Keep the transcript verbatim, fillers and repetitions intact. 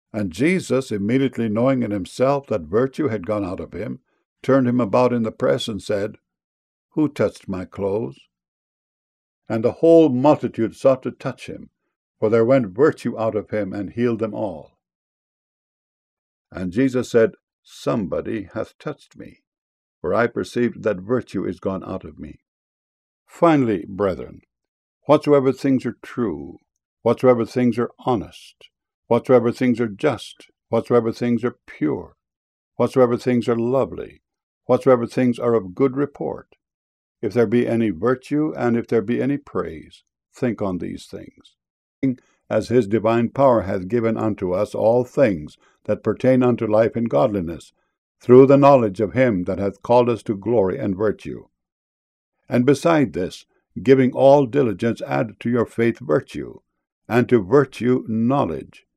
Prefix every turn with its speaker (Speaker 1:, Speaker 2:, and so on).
Speaker 1: And Jesus, immediately knowing in himself that virtue had gone out of him, turned him about in the press and said, Who touched my clothes? And the whole multitude sought to touch him, for there went virtue out of him and healed them all. And Jesus said, Somebody hath touched me, for I perceived that virtue is gone out of me. Finally, brethren, whatsoever things are true, whatsoever things are honest, whatsoever things are just, whatsoever things are pure, whatsoever things are lovely, whatsoever things are of good report, if there be any virtue, and if there be any praise, think on these things. As his divine power hath given unto us all things that pertain unto life and godliness, through the knowledge of him that hath called us to glory and virtue. And beside this, giving all diligence, add to your faith virtue, and to virtue knowledge,